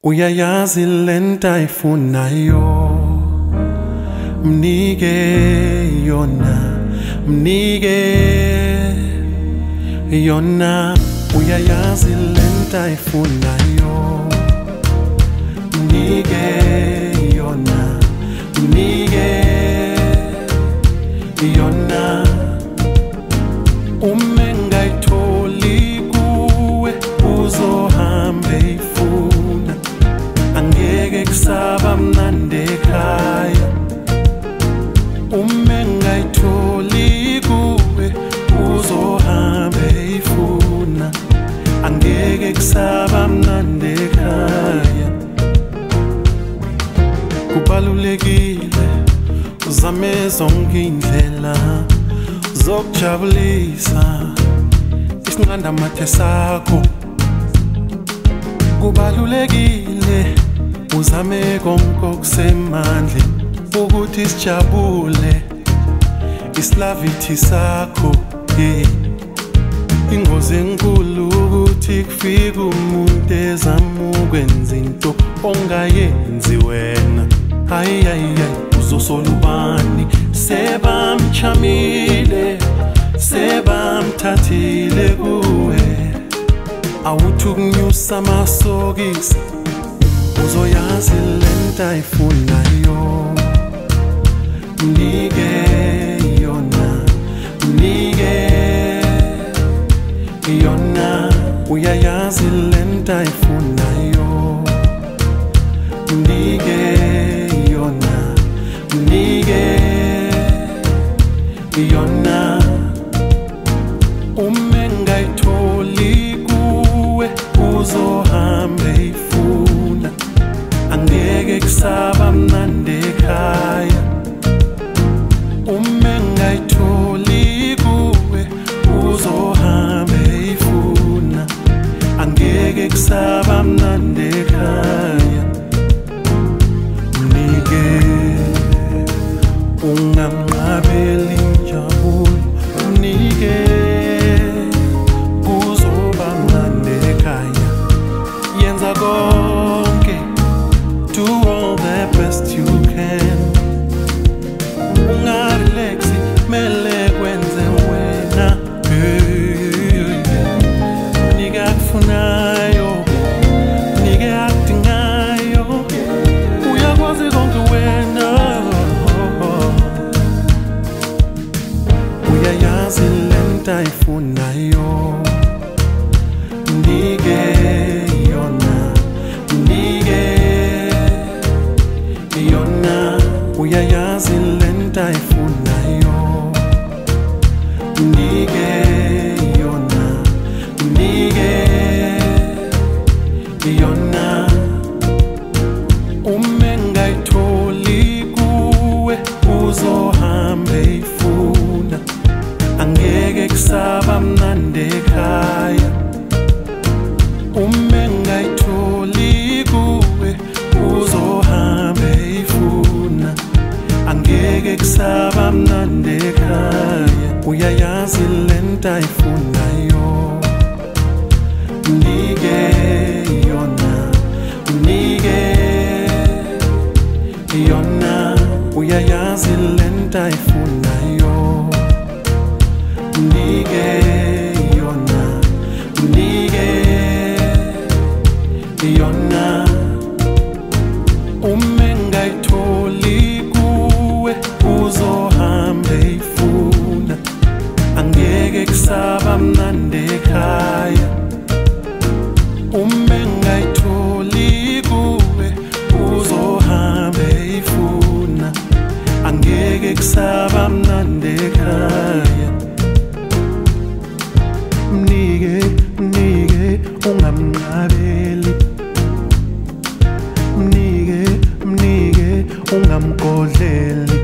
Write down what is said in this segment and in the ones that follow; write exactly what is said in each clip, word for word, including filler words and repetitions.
Uyayazi lento ayifunayo, mnike yona, mnike yona. Uyayazi lento ayifunayo, mnike yona, mnike yona. Uma ngayitholi kuwe uzohambe ifuna, angeke kusaba mnandi ekhaya. Uma ngayitholi kuwe uzohambe ifuna, angeke kusaba mnandi ekhaya. Kubalulekile uzame zonke indlela zokujabulisa isinqandamathe sakho. Kubalulekile uzame konke okusemandle ukuthi sijabule isilavithi sakho. Yeah. Ingozi enkulu ukuthi kufika umuntu ezama ukwenza into ongayenzi wena. Hayi hayi uzosola ubani, sebamchamile sebamthathile kuwe. Awuthi ukunyusa amasokisi uzoyazi lento ayifunayo, mnike yona, mnike yona. Uyayazi lento ayifunayo, mnike yona, mnike yona. Uma ngayitholi kuwe uzohambe ifuna, angeke kusaba mnandi ekhaya. Uma ngayitholi kuwe uzohambe ifuna, angeke kusaba mnandi ekhaya. Mnike ungamnqabeli injabulo, mnike kuzoba mnandi ekhaya. Yenza konke, do all the best you can. Ungarelaxi mele kwenze wena. Mnike akufunayo, mnike akudingayo, uyakwazi konke wena. Uyayazi lento ayifunayo, mnike yona, mnike yona. Uyayazi lento ayifunayo, mnike yona, mnike yona. Uma ngayitholi kuwe uzohambe ifuna, angeke kusaba mnandi ekhaya. Uma ngayitholi kuwe uzohambe ifuna, angeke kusaba mnandi ekhaya. Uyayazi lento ayifunayo, mnike yona, mnike yona. Uyayazi lento ayifunayo, mnike yona, mnike yona. Uma ngayitholi kuwe uzohambe ifuna, angeke kusaba mnandi ekhaya. Uma ngayitholi kuwe uzohambe ifuna, angeke kusaba mnandi ekhaya. Mnike, mnike ungamnqabeli, mnike, mnike ungamgodleli,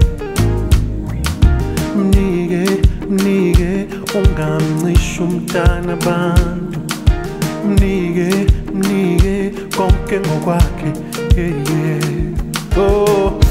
mnike, mnike ungamncishi umntana abantu, mnike, mnike konke ngokwakhe. Yeah, yeah. Oh.